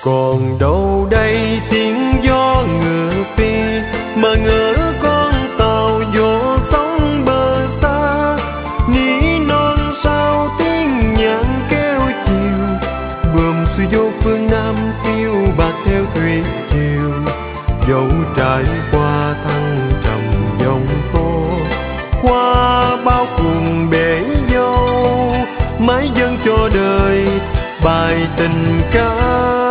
Còn đâu đây tiếng gió ngựa phi mà ngỡ con tàu vô sóng bờ xa. Ní non sao tiếng nhạn kêu chiều, buồm xuôi vô phương Nam phiêu bạt theo thủy triều. Dẫu trải qua thăng trầm giông tố, qua bao cuồng bể dâu, mãi dâng cho đời bài tình ca.